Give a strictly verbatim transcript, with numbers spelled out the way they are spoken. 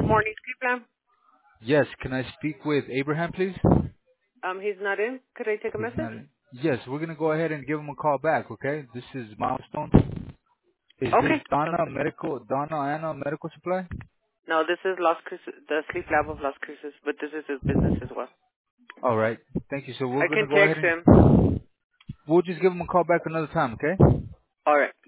morning, Sleep Lamb. Yes, can I speak with Abraham, please? Um, he's not in. Could I take a He's message? not in. Yes, we're gonna go ahead and give him a call back, okay? This is Milestone. Is this Okay, sounds Donna good. Medical, Donna Anna Medical Supply? No, this is Las Cruces, the Sleep Lab of Las Cruces, but this is his business as well. All right, thank you. So we're I can gonna go ahead text him. and we'll just give him a call back another time, okay? All right.